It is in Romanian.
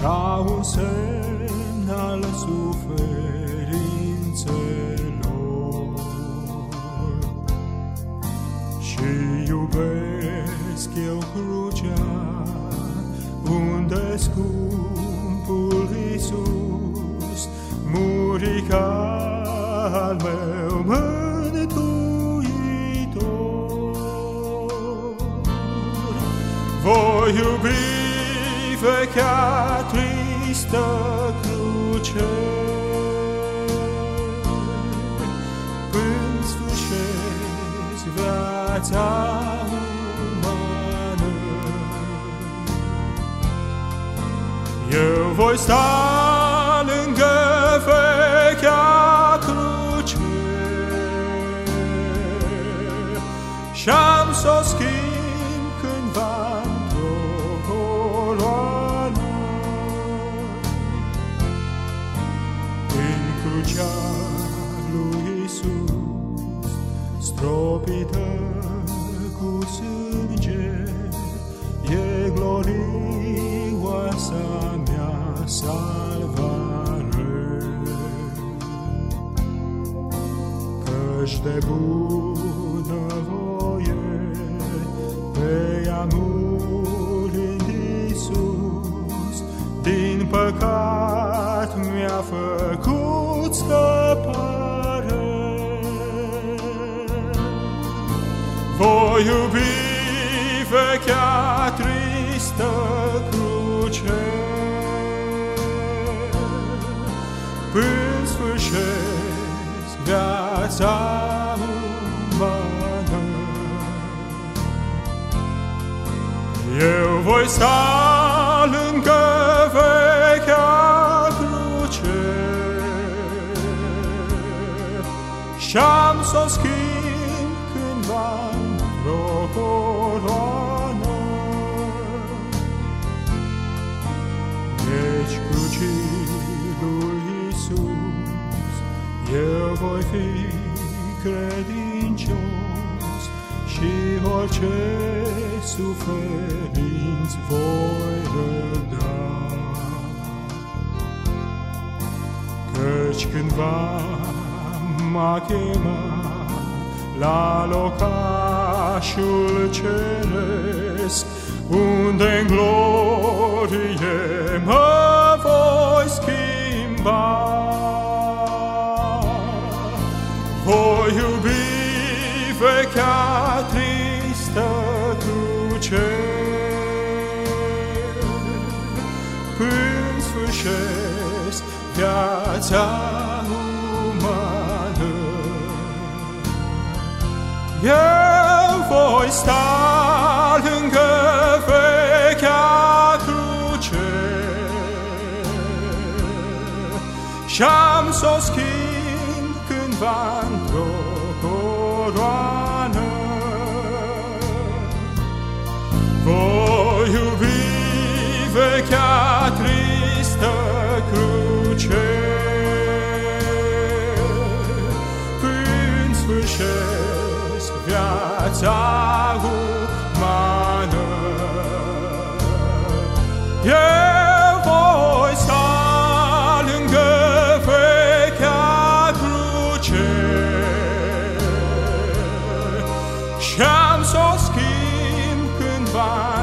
ca un semn al suferințelor. Și iubesc eu crucea unde scumpul Iisus muri ca al meu mântuitor. Voi iubi vechea tristă cruce până sfârșesc viața umană. Eu voi sta lângă vechea cruce și-am s-o schimb cândva într-o coloană. În crucea lui Iisus, stropită cu sânge, e glorioasa mea salvare. Căci de bunăvoie pe ea murind Iisus, din păcat mi-a făcut scăpare. Voi iubi vechea tristă cruce până sfârșesc viața umană. Eu voi sta lângă vechea cruce și-am s-o schimb cândva într-o coloană. Deci crucii lui Iisus eu voi fi credincios și orice suferinți voi răbda. Căci cândva m-a chemat la locașul ceresc, unde-n glorie mă voi schimba. Voi iubi vechea tristă cruce până sfârșesc viața umană. Eu voi sta lângă vechea cruce și-am s-o schimb cândva într-o coloană. Voi iubi vechea tristă cruce până sfârșesc viața umană. Eu voi sta lângă vechea cruce și-am s-o schimb cândva